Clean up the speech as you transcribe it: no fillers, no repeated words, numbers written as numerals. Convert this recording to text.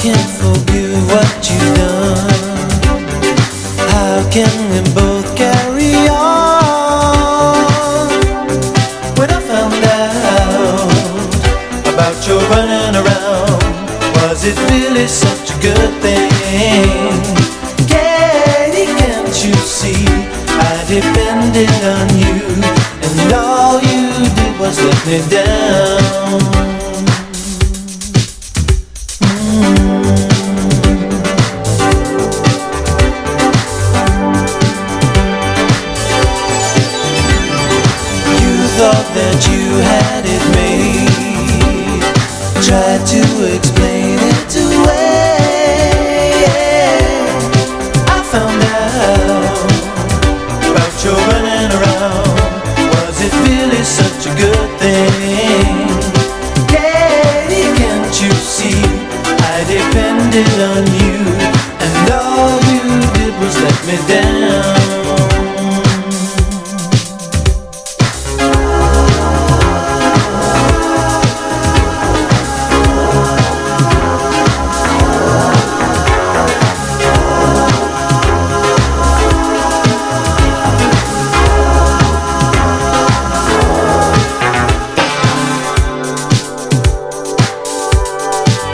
can't forgive what you've done. How can we both carry on? When I found out about your running around, was it really such a good thing? Katie, can't you see I depended on you, and all you did was let me down? Thought that you had it made, tried to explain